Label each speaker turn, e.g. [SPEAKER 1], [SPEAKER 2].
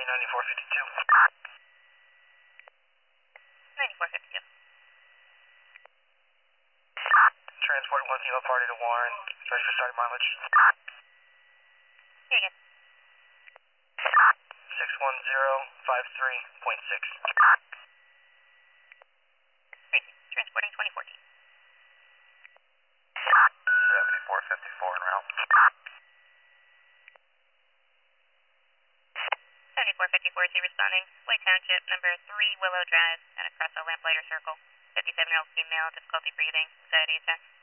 [SPEAKER 1] 9452.
[SPEAKER 2] 9452.
[SPEAKER 1] Transport 1 Kilo Party to Warren. Ready for starting mileage.
[SPEAKER 2] Here again.
[SPEAKER 1] 61053.6.
[SPEAKER 2] Transporting 2014.
[SPEAKER 1] 7454 en route.
[SPEAKER 2] 7454 is he responding. Lake Township, number 3 Willow Drive, at a Crosso Lamplighter Circle. 57-year-old female, difficulty breathing, anxiety attack.